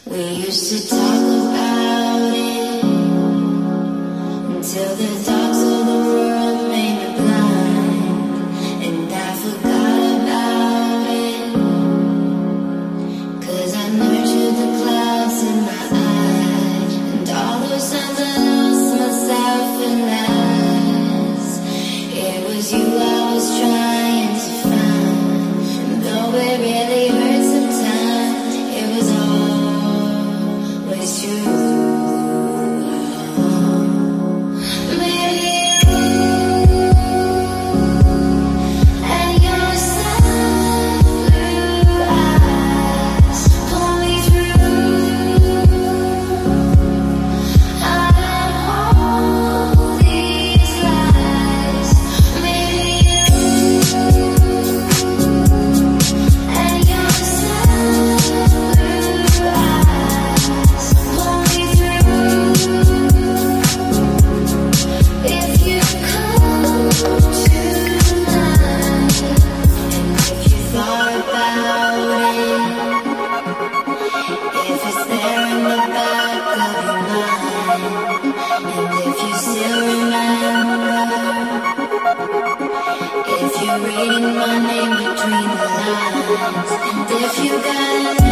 We used to talk about it until the dogs of the world made me blind, and I forgot about it, 'cause I nurtured the clouds in my eyes, and all those times I lost myself in lies. It was you I was trying to find, and though it really hurt sometimes, it was always true. Reading my name between the lines, and if you got